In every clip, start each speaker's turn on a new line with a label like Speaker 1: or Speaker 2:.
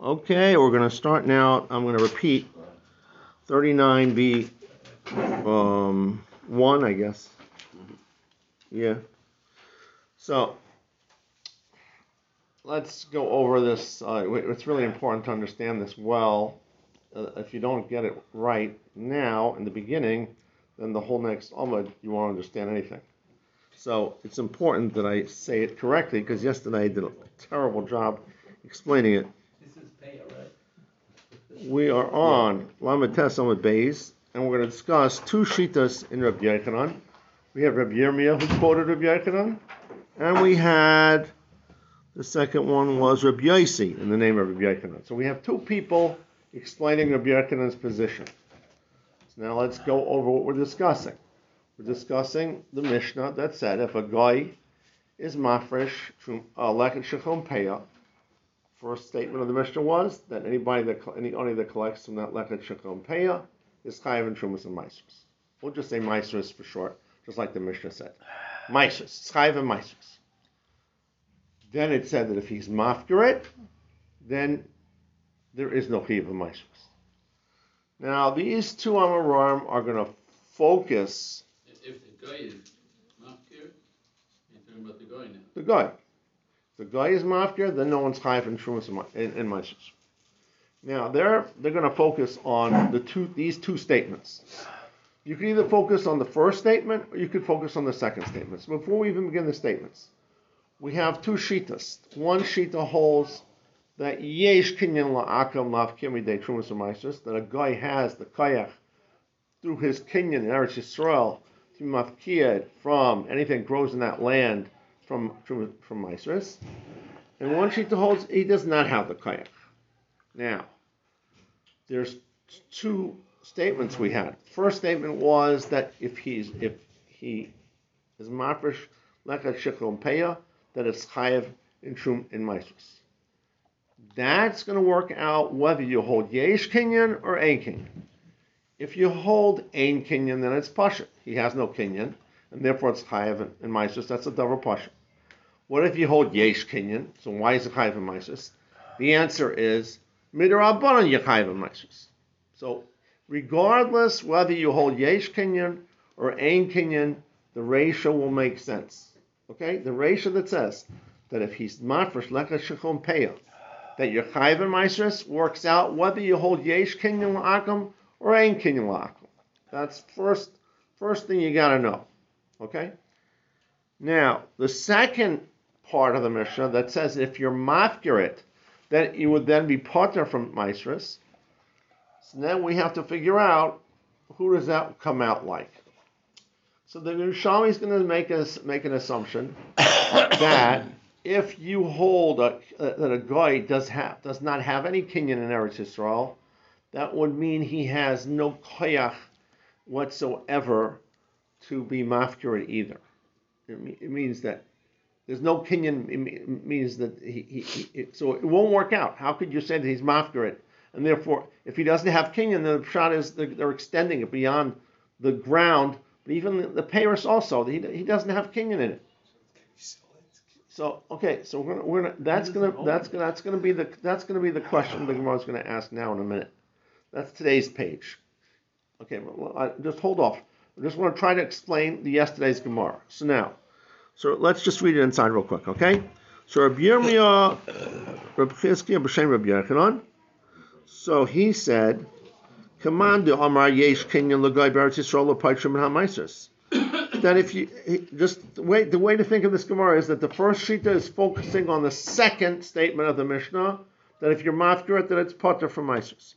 Speaker 1: Okay, we're going to start now. I'm going to repeat 39b 1, I guess. Yeah. So let's go over this. It's really important to understand this well. If you don't get it right now in the beginning, then the whole next Amud you won't understand anything. So it's important that I say it correctly because yesterday I did a terrible job explaining it.
Speaker 2: This is Peah, right?
Speaker 1: We are on Lamed Tes Amud Beis, and we're going to discuss two shitas in Rabbi Yochanan. We have Rabbi Yirmiyah who quoted Rabbi Yochanan, and we had the second one was Rabbi Yossi in the name of Rabbi Yochanan. So we have two people explaining Rabbi Yochanan's position. So now let's go over what we're discussing. We're discussing the Mishnah that said if a guy is mafresh leket shechon peah. First statement of the Mishnah was that any that collects from that leket shechon peah is chayav in trumas and maasros. We'll just say maasros for short, just like the Mishnah said. Maasros, chayav and maasros. Then it said that if he's mafkirit, then there is no chayav and maasros. Now these two Amoraim are going to focus.
Speaker 2: If the guy is mafkir, you're talking about the guy now.
Speaker 1: The guy. The guy is mafkir, then no one's chayav in trumas and maasros. Now they're going to focus on these two statements. You can either focus on the first statement or you could focus on the second statement. So before we even begin the statements, we have two shitas. One shita holds that yesh kinyan la'akam mafkir midei trumas and maasros, that a guy has the kayach through his kinyan in Eretz Yisrael to be mafkir from anything that grows in that land from maasros. And one shita holds he does not have the kayach. Now, there's two statements we had. First statement was that if he is mafresh leket shechon peah, that it's chayav in maasros. That's going to work out whether you hold yesh kinyan or ein kinyan. If you hold ein kinyan, then it's pashut. He has no kinyan, and therefore it's chayav in maasros. That's a double pashut. What if you hold yesh kinyan? So why is it chayav in maasros? The answer is midrabanan yechayav in maasros. So regardless whether you hold yesh kinyan or ein kinyan, the ratio will make sense. Okay, the ratio that says that if he's mafresh leket shechon peah, that your chayav in maasros works out whether you hold yesh kinyan la'akam or ein kinyan la'akam. That's first thing you got to know. Okay. Now the second part of the Mishnah that says if you're mafkirit, that you would then be potter from maasros. So then we have to figure out who does that come out like. So the Yerushalmi is going to make an assumption that if you hold that a guy does not have any kinyan in Eretz Yisrael, that would mean he has no koyach whatsoever to be mafkirit either. It means that there's no kinyan. It means that so it won't work out. How could you say that he's mafkirit? And therefore, if he doesn't have kinyan, the pshat is they're extending it beyond the ground. But even the payros also, he doesn't have kinyan in it. So okay, so we're gonna that's gonna be the question the Gemara is going to ask now in a minute. That's today's page. Okay, well, just hold off. I just want to try to explain yesterday's Gemara. So let's just read it inside real quick, okay? So Rabbi Yirmiyah, Rabbi Chizkiah, B'Shem Rabbi Yochanan. So he said, "Command Amar Yesh Kinyan L'Gai B'Eretz Yisrael L'Paitrim and HaMaasros." That if you the way to think of this Gemara is that the first shita is focusing on the second statement of the Mishnah, that if you're mafkirat, that it's potter from maasros.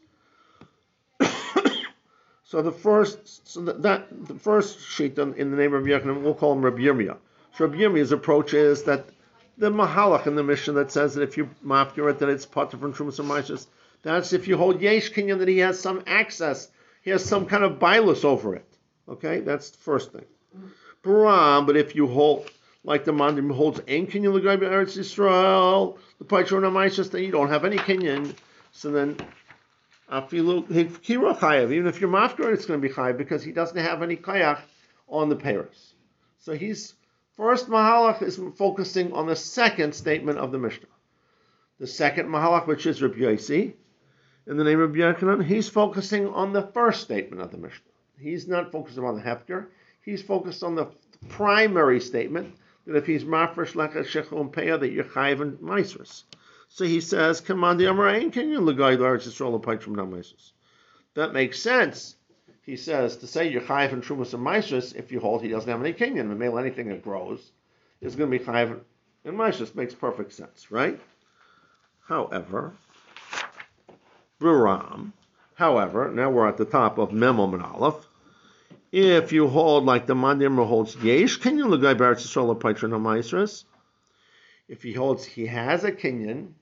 Speaker 1: So the first shita in the name of Rabbi Yochanan, we'll call him Rabbi Yirmiyah. So Rabbi Yirmiyah's approach is that the mahalach in the Mishnah that says that if you mafkirat, that it's potter from trumas and maasros. That's if you hold yesh kinyan, that he has some access, he has some kind of bailus over it. Okay, that's the first thing. But if you hold, like the mandim holds ein kinyan l'gai b'Eretz Yisrael, the paitron ha'maasros, then you don't have any kinyan. So then, afilu kira chayav. Even if you're mafkirat, it's going to be chayav because he doesn't have any kayach on the payros. So he's first mahalach is focusing on the second statement of the Mishnah. the second Mahalach, which is Rabbi Yossi, in the name of Rabbi Yochanan, he's focusing on the first statement of the Mishnah. He's not focusing on the Hefker. He's focused on the primary statement that if he's mafresh lechet shechu and peah, that you're chayiv and maisrus. So he says, "Command the Amarain, can you legay the Eretz Yisrael apart from maisrus?" That makes sense. He says to say you're chayiv and trumas and maisrus if you hold he doesn't have any kinyan. And anything that grows is going to be chayiv and maisrus. Makes perfect sense, right? However, Buram. However, now we're at the top of Memo and Aleph. If you hold like the Mandir holds Yesh Kinyan L'Gai B'Eretz Yisrael L'Paitron HaMaisros, if he holds he has a Kinyan,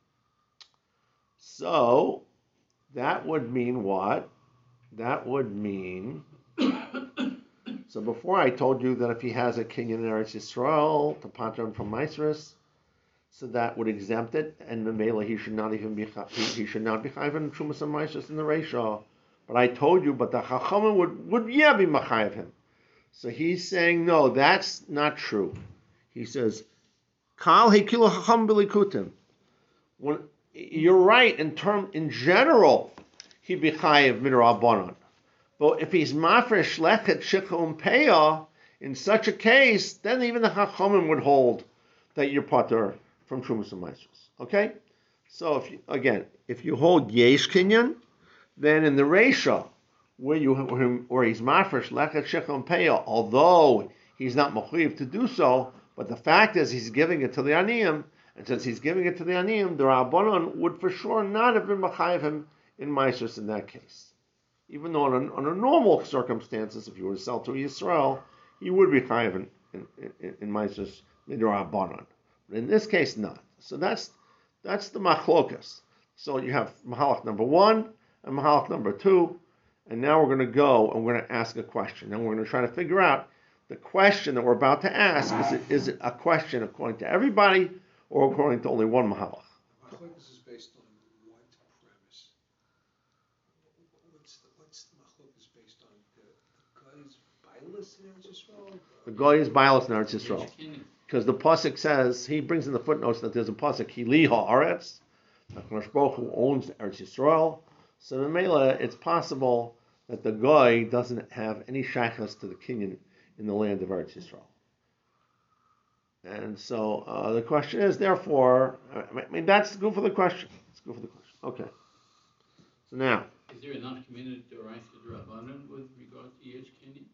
Speaker 1: so that would mean what? That would mean. So before I told you that if he has a Kinyan in Eretz Yisrael to Patron from Maisros, so that would exempt it, and Memela he should not even be chayiv in Trumas and Maisros in the ratio. But I told you, but the Chachamim would be machayev him. So he's saying, no, that's not true. He says, Kal hekilu Chacham b'likutim. You're right in general, he'd be chayev midrabanan. But if he's mafresh lechet shechu peah, in such a case, then even the Chachamim would hold that you're pater from Trumas and Maisros. Okay? So if you hold yesh kinyan, then in the ratio where he's mafresh lechet shechu peah, although he's not mechuyev to do so, but the fact is he's giving it to the aniyim, and since he's giving it to the aniyim, the Rabbanon would for sure not have been mechayev him in maisros in that case. Even though under normal circumstances, if you were to sell to Yisrael, he would be chayev in maisros midrabanan. But in this case, not. So that's the machlokas. So you have mahalach number 1 and mahalach number 2, and now we're going to go and we're going to ask a question, and we're going to try to figure out the question that we're about to ask. Is it a question according to everybody or according to only one mahalach?
Speaker 3: Machlokes is based on what premise? What's the machlokes based on? The guy's bias in Eretz Yisrael?
Speaker 1: The guy is bias in Eretz Yisrael. Because the pasuk says, he brings in the footnotes that there's a pasuk, Hili ha'aretz, HaKadosh Baruch Hu owns Eretz Yisrael. So in Mela, it's possible that the guy doesn't have any shaykhs to the kinyan in the land of Eretz Yisrael. And so the question is, therefore, that's good for the question. It's good for the question. Okay. So now.
Speaker 2: Is there enough community to rise to Rabbanan with regard to Yesh Kinyan?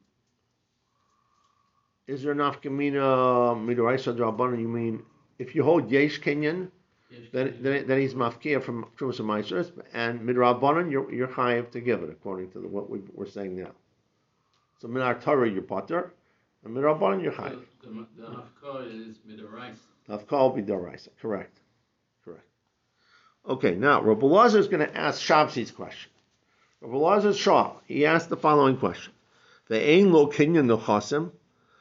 Speaker 1: Is there enough Gemina Midoraisa Drabanan? You mean if you hold Yesh Kinyan, then he's mafkia from Trumas and Maisros, and Midrabanan you're chayiv to give it according to what we're saying now. So Minar Torah you're pater, and Midrabanan you're chayiv.
Speaker 2: The hafkah is midoraisa.
Speaker 1: The hafkah will be doraisa. Correct. Okay. Now Rabbi Elazar is going to ask Shabsi's question. Rabbi Elazar Shah, he asked the following question: the ein lo kinyan nechasim.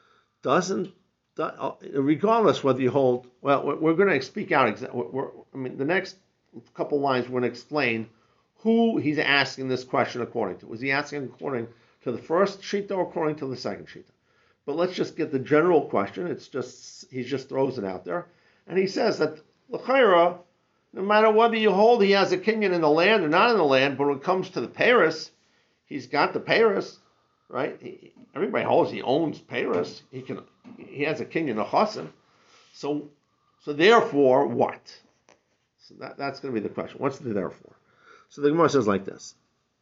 Speaker 1: Regardless whether you hold, we're going to speak out. The next couple lines we're going to explain who he's asking this question according to. Was he asking according to the first shita or according to the second shita? But let's just get the general question. He just throws it out there, and he says that l'chayra, no matter whether you hold he has a kinyan in the land or not in the land, but when it comes to the Paris, he's got the Paris. Right? Everybody holds he owns Paris. He has a kinyan nechasim. So therefore, what? So that's going to be the question. What's the therefore? So the Gemara says like this: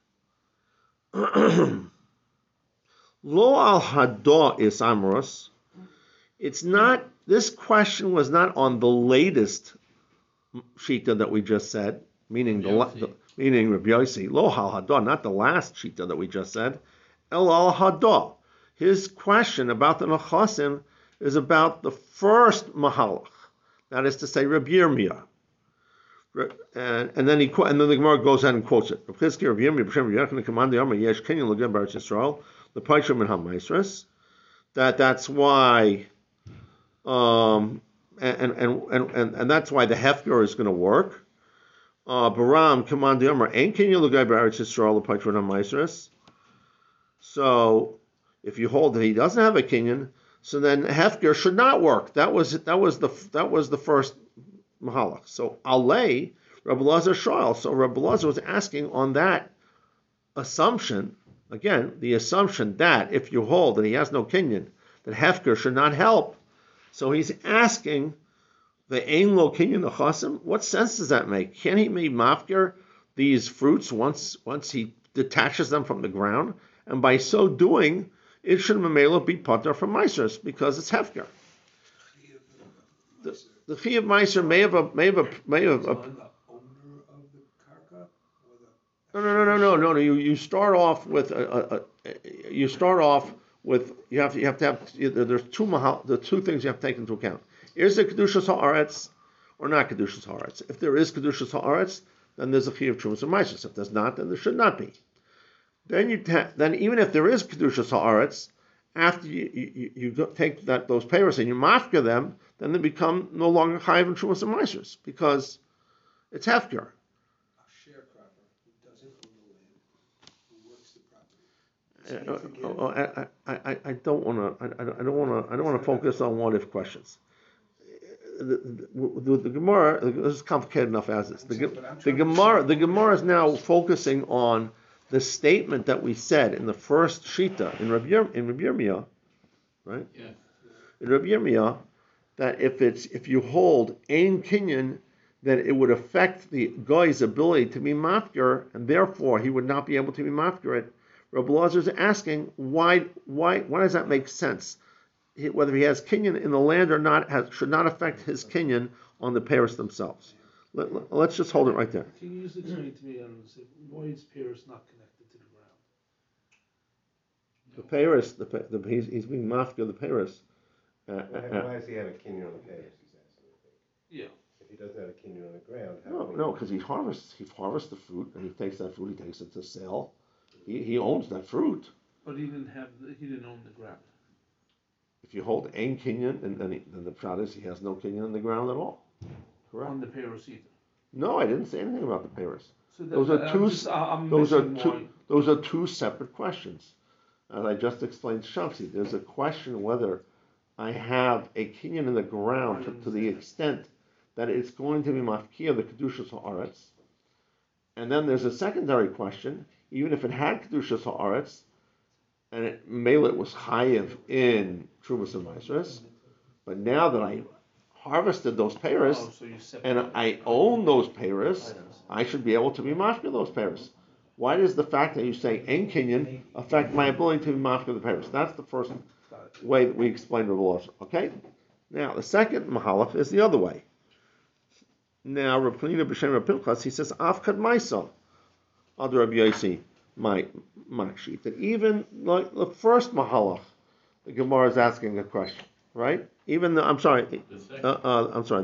Speaker 1: Lo al hadah is amros. It's not. This question was not on the latest shita that we just said, meaning meaning Rabbi Yossi. Lo al hadah, not the last shita that we just said. El al hadah. His question about the nechasim is about the first mahalach. That is to say, Rabbi Yirmiyah. And then the Gemara goes ahead and quotes it. That's why, and that's why the hefker is going to work. Baram command the Amar ain't kinyan l'gai b'Eretz Yisrael l'paitron ha'maisros. So, if you hold that he doesn't have a kinyan, so then hefker should not work. That was the first mahalach. So alei Rabbi Lazar shoel. So Rabbi Lazar was asking on that assumption, again, the assumption that if you hold that he has no kinyan, that hefker should not help. So he's asking the ein lo kinyan achasim. What sense does that make? Can he make mafker these fruits once he detaches them from the ground? And by so doing, it should mamela be pater from meisers because it's hefker. The chi of meiser may have
Speaker 3: On the owner of the karka or the
Speaker 1: no. You start off with you have to have there's the two things you have to take into account. Is it kedushas haaretz or not kedushas haaretz? If there is kedushas haaretz, then there's a chi of trumas and meiser. If there's not, then there should not be. Then then even if there is kedushas haaretz, after you take those payers and you mafka them, then they become no longer chayiv and trumas and meisers because it's hefker.
Speaker 3: a sharecropper who doesn't own the land, who works the property.
Speaker 1: I don't want to focus on what if questions. The Gemara, this is complicated enough as is. The Gemara is now focusing on the statement that we said in the first shita in Rabbi Yirmiyah, right?
Speaker 2: Yeah.
Speaker 1: In Rabbi Yirmiyah, that if you hold ein kinyan, then it would affect the guy's ability to be mafker, and therefore he would not be able to be mafker it. Rabbi Lazar is asking why does that make sense? Whether he has kinyan in the land or not should not affect his kinyan on the pairs themselves. Let's just hold it right there.
Speaker 4: Can you just explain to me why is Paris not connected to the ground?
Speaker 1: The Paris, he's being mafka the Paris.
Speaker 5: Why does he have a kinyan on the Paris?
Speaker 4: Yeah.
Speaker 5: If he doesn't have a kinyan on the ground,
Speaker 1: No, because he harvests the fruit and he takes that fruit, he takes it to sale. He owns that fruit.
Speaker 4: But he didn't own the ground.
Speaker 1: If you hold ein kinyan, then the pshat is he has no kinyan in the ground at all. Correct.
Speaker 4: On the Paris either.
Speaker 1: No, I didn't say anything about the Paris.
Speaker 4: So
Speaker 1: Those are two separate questions. As I just explained to Shamsi, there's a question whether I have a kinyan in the ground to the extent that it's going to be mafkia the kedushas haaretz, and then there's a secondary question: even if it had kedushas haaretz, and it was chayiv in trumas and maasros, but now that I harvested those peiros and I own those peiros, I should be able to be mafkia those peiros. Why does the fact that you say ein kinyan affect my ability to be mafkia the peiros? That's the first way that we explain Rabbi Lazar. Okay. Now the second mahalach is the other way. Now Rabbi Pnina b'shem Rabbi Pinchas, he says afkad ma'isa under Rabbi Yossi my makshi, that even like the first mahalach, the Gemara is asking a question, right? Even the I'm sorry.
Speaker 2: The second.
Speaker 1: I'm sorry.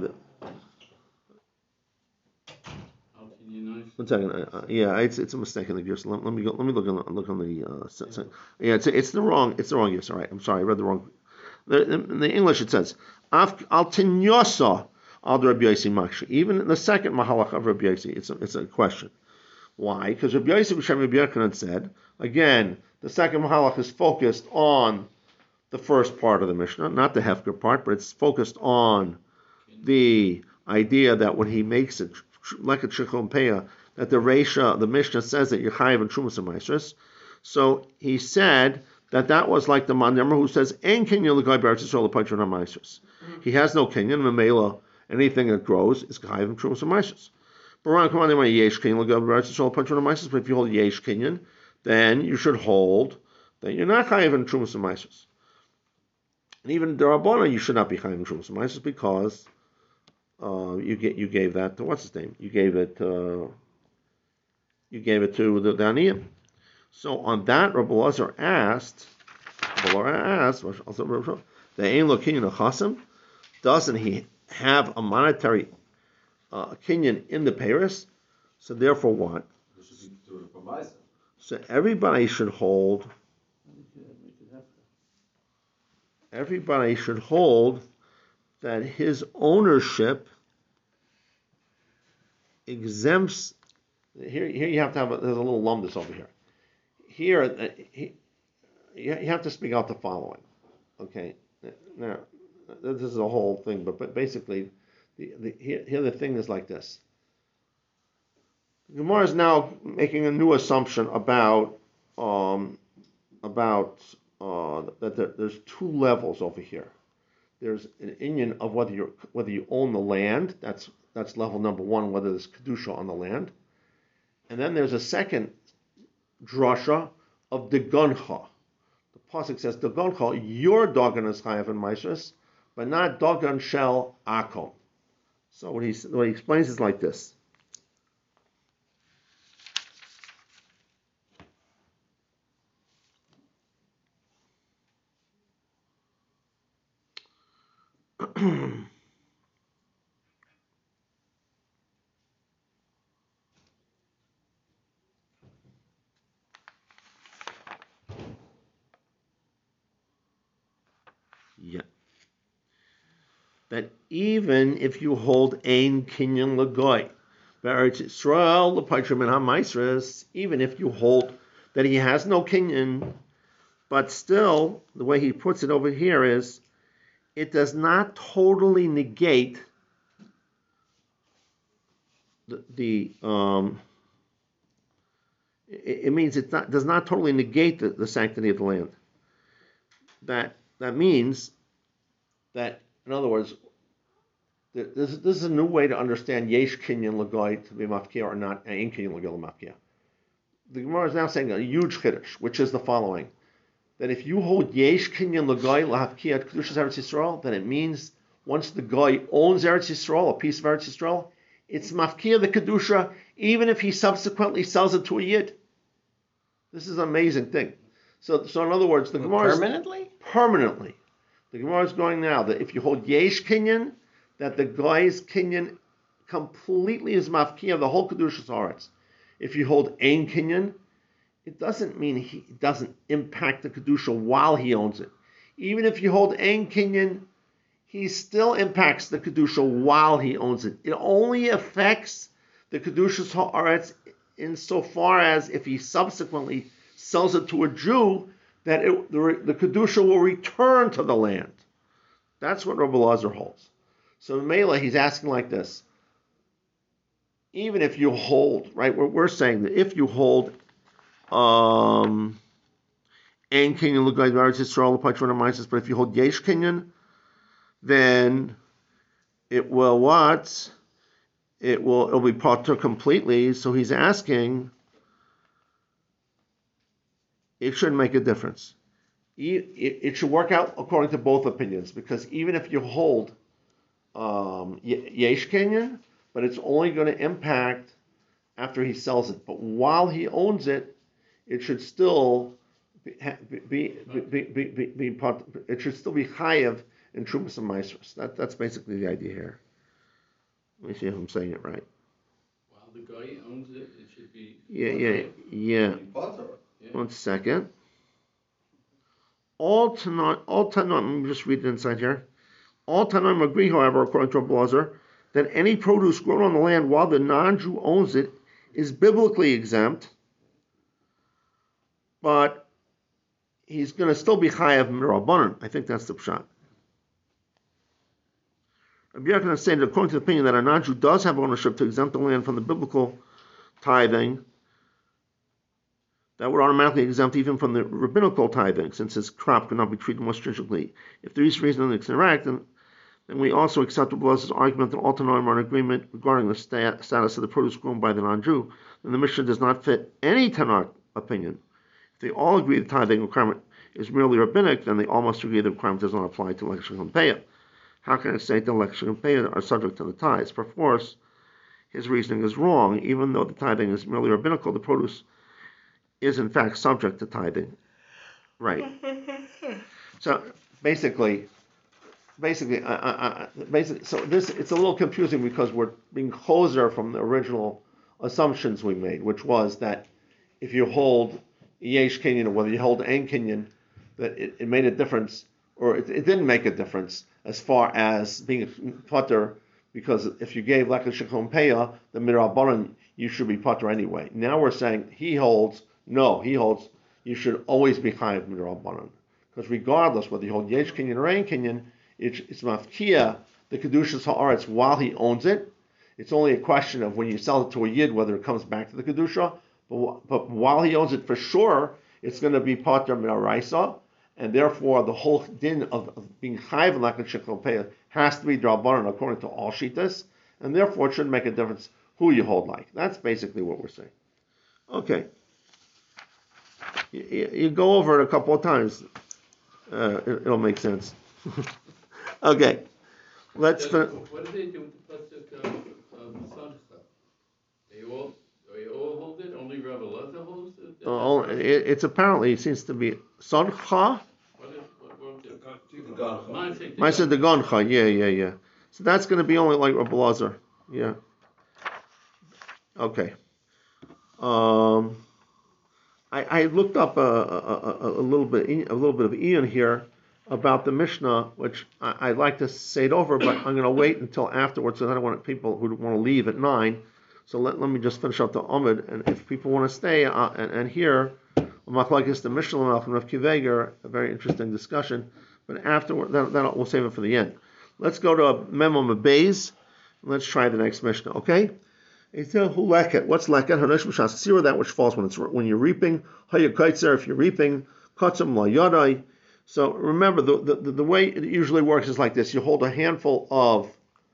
Speaker 2: How can you know?
Speaker 1: 1 second. It's a mistake in the gears. Let me look on the. Yeah, it's the wrong gears. All right. I'm sorry. I read the wrong. In the English it says al tinyosa al Rabbi Yossi makshi. Even in the second mahalach of Rabbi Yossi, it's a question. Why? Because Rabbi Yossi b'shem Rabbi Yochanan said again. The second mahalach is focused on the first part of the Mishnah, not the Hefker part, but it's focused on the idea that when he makes it like a Shechol Peah, that the Mishnah says that you're chayiv and Trumas and Maasros. So he said that was like the man who says ein kinyan l'gai b'Eretz Yisrael l'patron ha'Maasros. He has no kinyan. Memela, anything that grows is chayiv and Trumas and Maasros. But if you hold yesh kinyan, then you should hold that you're not chayiv and Trumas and Maasros. And even Darabana, you should not be chayiv and Trumas and Maasros because you gave that to what's his name? You gave it to the Aniyim. So on that, Rabbi Lazar asked, the ein lo kinyan achasim, doesn't he have a monetary kinyan in the Paris? So therefore, what? So everybody should hold. Everybody should hold that his ownership exempts. Here you have to have there's a little lumbus over here. Here, you have to speak out the following. Okay, now this is a whole thing, but basically, Here the thing is like this. Gemara is now making a new assumption about that there's two levels over here. There's an inyan of whether you own the land. That's level number one. Whether there's kedusha on the land, and then there's a second drasha of degoncha. The pasuk says degoncha, your dogon is chayav in maisros, but not dogon shel akom. So what he explains is like this. Yeah. That even if you hold ein kinyan lagoy, Eretz Yisrael l'paytrim min ha'maisres, even if you hold that he has no kinyan, but still, the way he puts it over here is, it does not totally negate it means does not totally negate the sanctity of the land. That means that, in other words, this is a new way to understand yesh kinyan lagoy to be mafkia or not ein kinyan lagoy mafkia. The Gemara is now saying a huge chiddush, which is the following: that if you hold yesh kinyan lagoy lahafkia at kedushas Eretz Yisrael, then it means once the guy owns Eretz Yisrael, a piece of Eretz Yisrael, it's mafkia the kedusha, even if he subsequently sells it to a yid. This is an amazing thing. So in other words, the Gemara permanently. The Gemara is going now that if you hold yesh kinyan, that the guy's kinyan completely is mafkia the whole kedushas Eretz. If you hold ein kinyan, it doesn't mean he doesn't impact the kedusha while he owns it. Even if you hold ein kinyan, he still impacts the kedusha while he owns it. It only affects the kedushas haaretz insofar as if he subsequently sells it to a Jew, that the kedusha will return to the land. That's what Rabbi Lazar holds. So Mela, he's asking like this: even if you hold, right? We're saying that if you hold ein kinyan l'gay Eretz Yisrael l'paytron ha'maisos, but if you hold yesh kinyan, then it will what? It'll be patur completely. So he's asking, it shouldn't make a difference. It should work out according to both opinions, because even if you hold yesh kinyan, but it's only going to impact after he sells it. But while he owns it, it should still be it should still be chayav in Trumas and Maisros. That's basically the idea here. Let me see if I'm saying it right.
Speaker 2: While the guy owns it, it should be.
Speaker 1: Yeah. 1 second. All Tanoim, let me just read it inside here. All Tanoim agree, however, according to Rabbi Lazar, that any produce grown on the land while the non-Jew owns it is biblically exempt, but he's going to still be chayav m'Rabbanan. I think that's the pshat. Rabbi Yochanan is saying that according to the opinion that a non-Jew does have ownership to exempt the land from the biblical tithing, that would automatically exempt even from the rabbinical tithing, since his crop cannot be treated more stringently. If there is reason to interact, then we also accept Rabbi Lazar's argument that all Tanoim are in agreement regarding the status of the produce grown by the non-Jew, then the Mishnah does not fit any Tanakh opinion. If they all agree the tithing requirement is merely rabbinic, then they all must agree the requirement does not apply to Lekshon and Peah. How can I say that Lekshon and Peah are subject to the tithes? Perforce, his reasoning is wrong. Even though the tithing is merely rabbinical, the produce is in fact subject to tithing. Right. So basically, so this, it's a little confusing because we're being closer from the original assumptions we made, which was that if you hold yesh kinyan or whether you hold ein kinyan, that it made a difference, or it didn't make a difference as far as being patur, because if you gave lekashon peah, the m'Rabbanan, you should be patur anyway. Now we're saying he holds you should always be chayav m'Rabbanan, because regardless whether you hold yesh kinyan or ein kinyan, it's mafkia the Kedushas Haaretz while he owns it. It's only a question of when you sell it to a Yid whether it comes back to the Kedusha. But while he owns it for sure, it's going to be Pater Minaraisa, and therefore the whole din of being Chayiv and Lakan Shekel Pei has to be Drabanan according to all Shitas, and therefore it shouldn't make a difference who you hold like. That's basically what we're saying. Okay. You go over it a couple of times. It'll make sense. Okay. Let's.
Speaker 2: What do they do with the pasuk of Sancha? They all hold it. Only Rabbi Lezer holds it.
Speaker 1: It's apparently, it seems to be Soncha. I said the Goncha. Yeah. So that's going to be only like Rabbi Lezer. Yeah. Okay. I looked up a little bit of Ian here about the Mishnah, which I'd like to say it over, but I'm going to wait until afterwards, so I don't want people who want to leave at 9. So let me just finish up the Amud, and if people want to stay and hear Machlokes the Mishnah Malchim of Kiveger, a very interesting discussion. But afterward, then we'll save it for the end. Let's go to Memo Beis, and let's try the next Mishnah. Okay. What's leket? Hanosh b'shas sira, that which falls when you're reaping. Hayakaitzer, if you're reaping. Katzam la yadai. So remember, the way it usually works is like this: you hold a handful of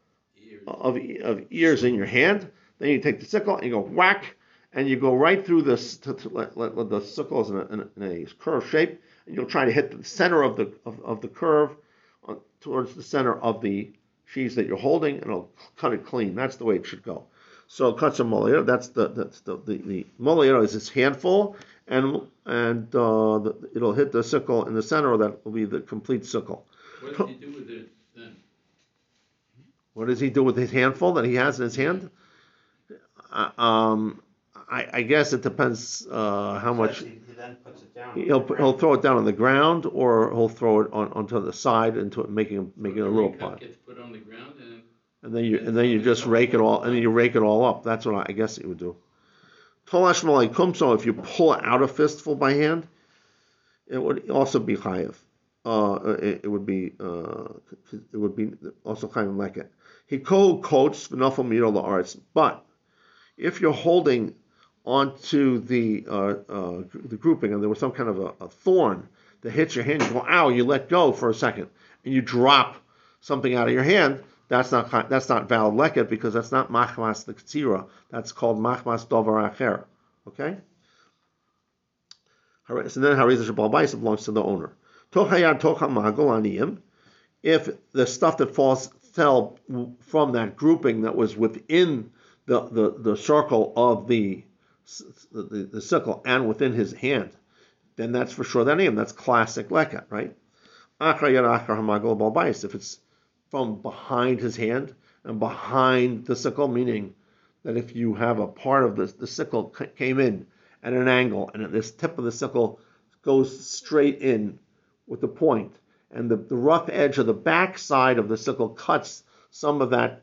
Speaker 1: ears in your hand, then you take the sickle and you go whack, and you go right through this. The sickle is in a curved shape, and you'll try to hit the center of the curve towards the center of the sheaves that you're holding, and it'll cut it clean. That's the way it should go. So katzam molayero, that's the molayero is this handful, and it'll hit the sickle in the center. That will be the complete sickle.
Speaker 2: What does he do with it then?
Speaker 1: What does he do with his handful that he has in his hand? I guess it depends how much.
Speaker 6: He then puts it down.
Speaker 1: He'll throw it down on the ground, or he'll throw it onto the side into it, making a little pot.
Speaker 2: Gets put on the ground
Speaker 1: and then you just rake it all, and then you rake it all up. That's what I guess it would do. Tolash malaikum. So if you pull out a fistful by hand, it would also be chayiv. It would be also chayiv leket. He coats v'nafal miro la'aretz. But if you're holding onto the grouping, and there was some kind of a thorn that hits your hand, you go, ow, you let go for a second, and you drop something out of your hand, that's not valid leket, because that's not machmas the ktsira. That's called machmas dovar acher. Okay? So then hariza shabal bais belongs to the owner. Tochayad tocha magol aniyim. If the stuff that fell from that grouping that was within the circle of the sickle and within his hand, then that's for sure that name. That's classic leket, right? If it's from behind his hand and behind the sickle, meaning that if you have a part of the sickle came in at an angle, and this tip of the sickle goes straight in with the point, and the rough edge of the back side of the sickle cuts some of the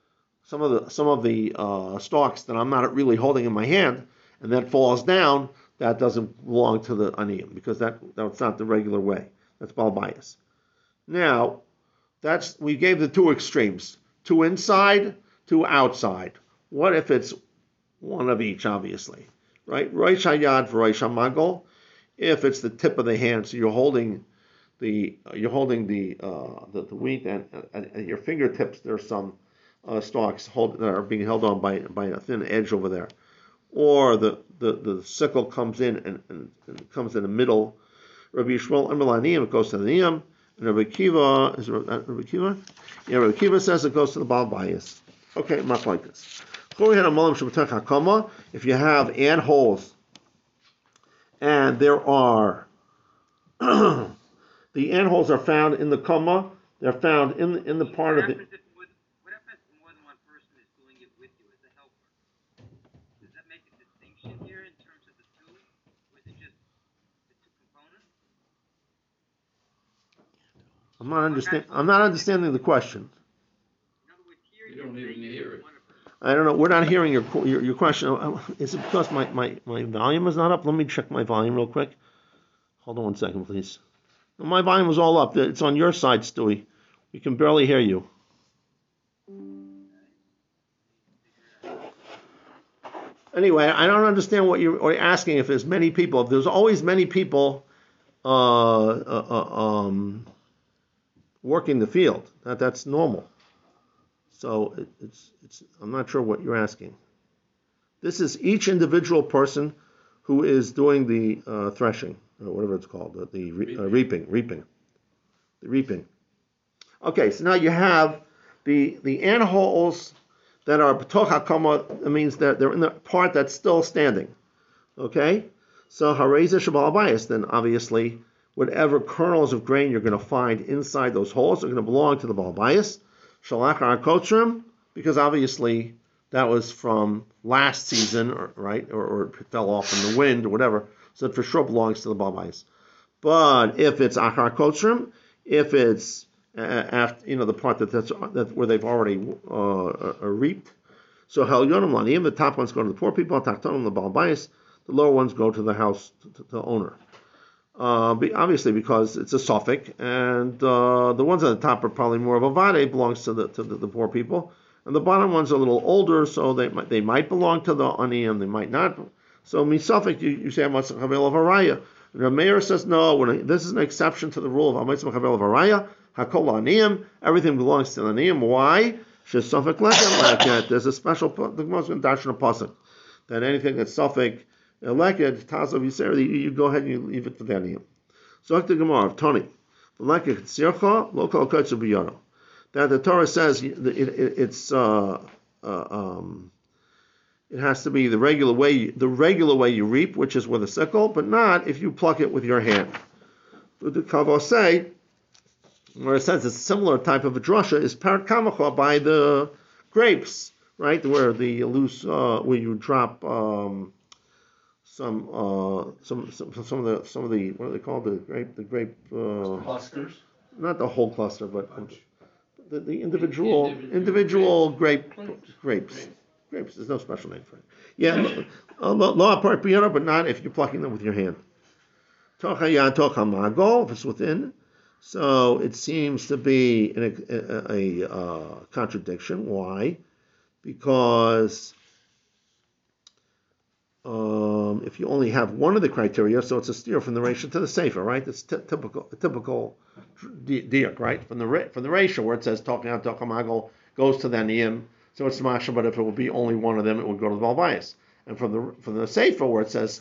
Speaker 1: stalks that I'm not really holding in my hand, and that falls down, that doesn't belong to the aniyim, because that's not the regular way. That's balbayas. Now, we gave the two extremes, two inside, two outside. What if it's one of each, obviously, right? Rosh hayad v'rosh hamagol. If it's the tip of the hand, so you're holding the wheat, and at your fingertips there's some stalks that are being held on by a thin edge over there, or the sickle comes in and comes in the middle. Rabbi Yishmael Emelaniyim, it goes to the niyam, and Rabbi Kiva is Rabbi Kiva. Yeah, Rabbi Kiva says it goes to the Baal Bayis. Okay, much like this. If you have ant holes, and there are the ant holes are found in the kama, they're found in the part of the.
Speaker 7: What happens if more than one person is doing it with you as a helper? Does that make a distinction here in terms of the two? Or is it just the two components?
Speaker 1: I'm not understanding the question.
Speaker 7: In other words, here
Speaker 2: You don't even hear it.
Speaker 1: I don't know. We're not hearing your question. Is it because my volume is not up? Let me check my volume real quick. Hold on 1 second, please. My volume is all up. It's on your side, Stewie. We can barely hear you. Anyway, I don't understand what you're asking. If there's many people, if there's always many people working the field, that's normal. So it's I'm not sure what you're asking. This is each individual person who is doing the threshing, or whatever it's called, the reaping. The reaping. Okay, so now you have the ant holes that are b'toch hakama. That means that they're in the part that's still standing. Okay, so hareza shabal bayis. Then obviously, whatever kernels of grain you're going to find inside those holes are going to belong to the bal bayis. Shalachar kotrim, because obviously that was from last season, or it fell off in the wind or whatever. So it for sure belongs to the bal bayis. But if it's achar kotrim, if it's after the part that's where they've already reaped, so hel yonam laniyim, the top ones go to the poor people, taktonim the bal bayis, the lower ones go to the house to the owner. Obviously, because it's a suffix, and the ones at the top are probably more of a vade, belongs to the poor people, and the bottom ones are a little older, so they might belong to the aniyim, they might not. So misafik, you say Amatzah Chavel of Araya. The mayor says no. This is an exception to the rule of Amatzah Chavel of Araya. Hakol aniyim, everything belongs to the aniyim. Why? Shesafik leket. There's a special the most darshan pasuk that anything that's suffix leket tazav yisera, you go ahead and you leave it for the aniyim. So the Gemara of Tony, leket tzircha lokal kotzu biyaro. That the Torah says it has to be the regular way you reap, which is with a sickle, but not if you pluck it with your hand. The Kavos say, where it says it's a similar type of a drasha, is parat kamacha by the grapes, right? Where the loose, where you drop some of the what are they called, the grape
Speaker 2: Clusters.
Speaker 1: not the whole cluster, but the individual grapes. There's no special name for it. Yeah, law part piano, but not if you're plucking them with your hand. If it's within, so it seems to be a contradiction. Why? Because if you only have one of the criteria, so it's a steer from the ratio to the sefer, right? It's typical diak, right? From the ratio where it says talking out tokamago goes to the aniyim, so it's masha. But if it would be only one of them, it would go to the bal bayis. And from the sefer where it says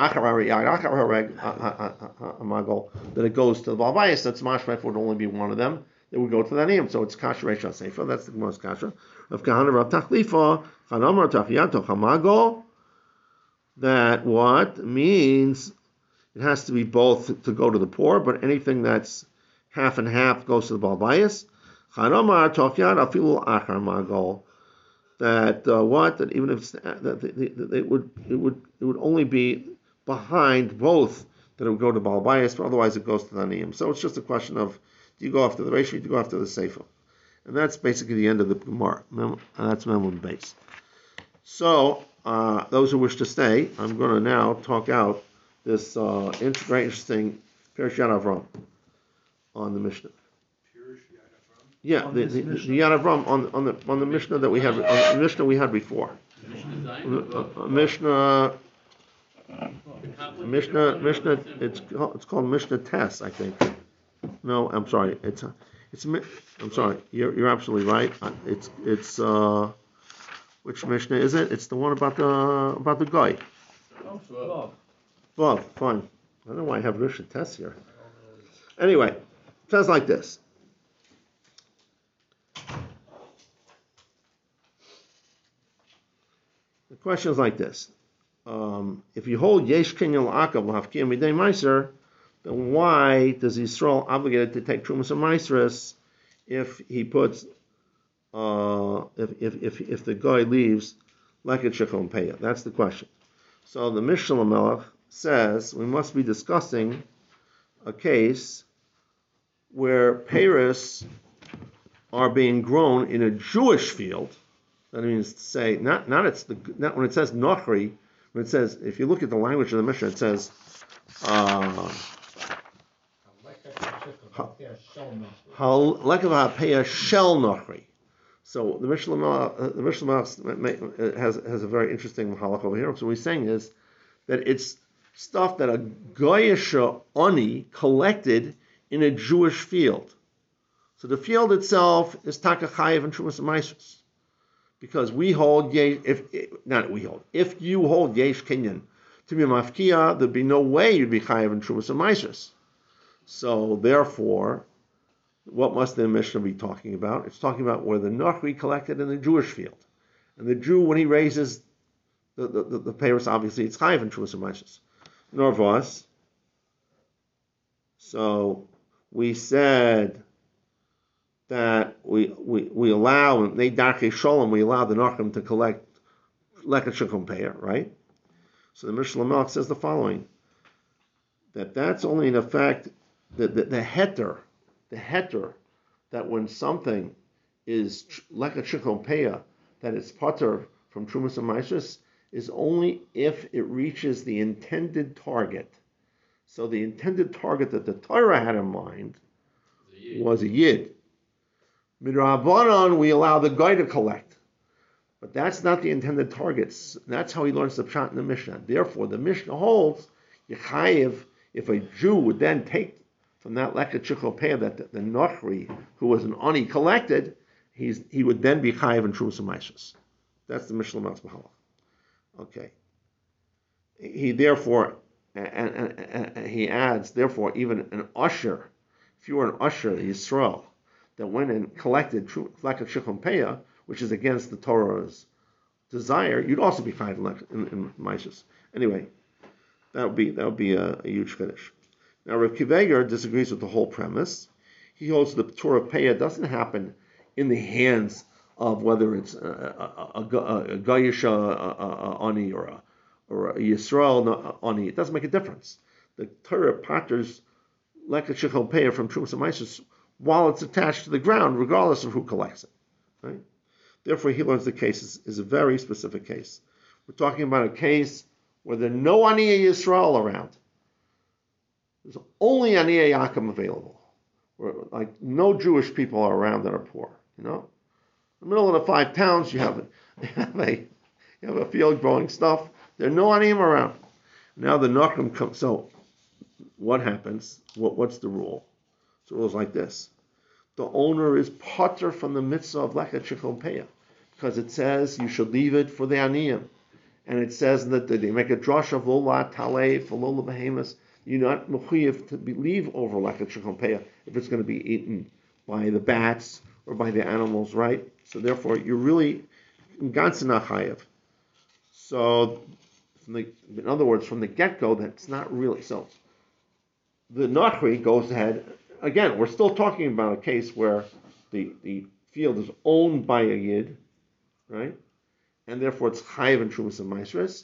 Speaker 1: amago, that it goes to the bal bayis, that's masha. If it would only be one of them, it would go to the aniyim. So it's kasha ratio sefer. That's the most kasha. Of kahana rav tachlifa chanamar tachiyat tokamago. That what means it has to be both to go to the poor, but anything that's half and half goes to the bal bayis. Chanomar tokyad afilu achar mago. That that even if it would only be behind both that it would go to bal bayis, but otherwise it goes to the aniyim. So it's just a question of do you go after the ratio, do you go after the sefer, and that's basically the end of the Gemara. That's Memon base. So. Those who wish to stay, I'm going to now talk out this very interesting Pirush Yad Avram on the Mishnah.
Speaker 3: Pirush Yad Avram?
Speaker 1: Yeah, the Yad Avram on the Mishnah that we had, on the Mishnah we had before. Mishnah, it's called Mishnah Tess, I think. No, I'm sorry. I'm sorry. You're absolutely right. It's which Mishnah is it? It's the one about the guy. Well, fine. I don't know why I have Mishnah Tess here. Anyway, it says like this. The question is like this. If you hold Yesh Kinyan L'Akav L'Hafkiyah Midei Meiser, then why does Yisrael obligated to take Trumas and Meisres if he puts if the guy leaves Leket Shechon Peah? That's the question. So the Mishnah Melech says we must be discussing a case where peiros are being grown in a Jewish field. That means to say not when it says Nochri, when it says, if you look at the language of the Mishnah, it says Lekav HaPeah Shel Nochri. So the Mishnah has a very interesting halakha over here. So what he's saying is that it's stuff that a Goyisha Ani collected in a Jewish field. So the field itself is Taka Chayev and Trumas and Maisros. Because we hold, if you hold Yesh Kenyan to be Mafkia, there'd be no way you'd be Chayev and Trumas and Maisros. So therefore, what must the Mishnah be talking about? It's talking about where the Nachri collected in the Jewish field. And the Jew, when he raises the payers, obviously it's Chayev and Trumas and Maisros. Norvos. So we said that we allow, they darkei shalom, we allow the Nachrim to collect leket shekum payer, right? So the Mishnah Melech says the following, that's only in effect the heter, that when something is leket shekum payer, that it's pater from Trumas and Maisros, is only if it reaches the intended target. So the intended target that the Torah had in mind was a yid. Midrabanan, we allow the guy to collect. But that's not the intended targets. That's how he learns the pshat in the Mishnah. Therefore, the Mishnah holds, Yechayev, if a Jew would then take from that leket shekum payer that the Nochri, who was an Ani, collected, he would then be Chayev and Trumas and Maisros. That's the Mishnah Melech's Mahalach. Okay. He therefore, and he adds, therefore, even an usher, if you were an usher, Yisrael, that went and collected leket shekum payer, which is against the Torah's desire, you'd also be chayav in Maisros. Anyway, that would be a huge finish. Now, Rav Kiveger disagrees with the whole premise. He holds the Torah payer doesn't happen in the hands of whether it's a Goyisha Ani or a Yisrael Ani. It doesn't make a difference. The Torah paters leket shekum payer from Trumas and Maisros while it's attached to the ground, regardless of who collects it. Right? Therefore, he learns the case is a very specific case. We're talking about a case where there's no Aniyah Yisrael around. There's only Aniyah Yaakov available. Where, like, no Jewish people are around that are poor. You know, in the middle of the 5 towns, you have a field growing stuff. There are no Aniyim around. Now the Nachrim come. So, what happens? What's the rule? So the rule is like this: the owner is pater from the mitzvah of leket shekum payer, because it says you should leave it for the aniyim, and it says that they make a drush of lola talei for lola behemoths. You're not mechuyev to leave over leket shekum payer if it's going to be eaten by the bats or by the animals, right? So therefore, you're really ganzena chayev. So, in other words, from the get-go, that's not really so. The Nachri goes ahead. Again, we're still talking about a case where the field is owned by a yid, right? And therefore it's chayiv and trumas and maisros.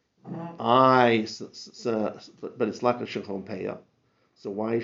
Speaker 1: But it's leket shekum payer. So why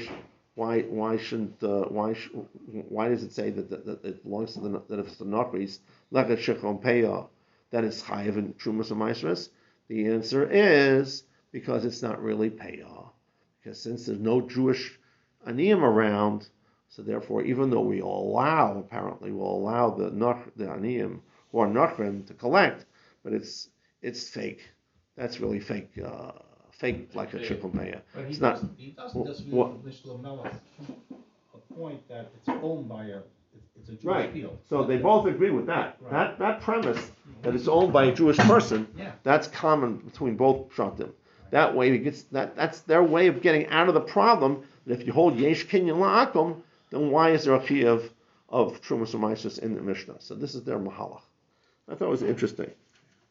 Speaker 1: does it say that it belongs to that if it's the Nachri's leket shekum payer that is chayiv and trumas and maisros? The answer is because it's not really payer. Because since there's no Jewish aniyim around, so therefore, even though we'll allow the aniyim who are nachrim to collect, but it's fake. That's really fake like a shekum payer.
Speaker 6: But
Speaker 1: It's
Speaker 6: he
Speaker 1: not.
Speaker 6: doesn't disagree with Mr. Lamelech's point that it's owned by it's a Jewish
Speaker 1: Right.
Speaker 6: field.
Speaker 1: So they both agree with that.
Speaker 6: Right.
Speaker 1: That premise that it's owned by a Jewish person,
Speaker 6: Yeah.
Speaker 1: that's common between both pshatim. That way, that's their way of getting out of the problem. That if you hold yesh kinyan la'akum, then why is there a chiyuv of trumas u'maisros in the Mishnah? So this is their mahalach. I thought it was interesting.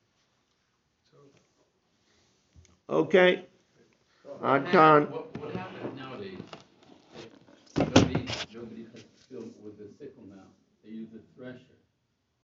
Speaker 1: Okay. Adkan.
Speaker 2: What happened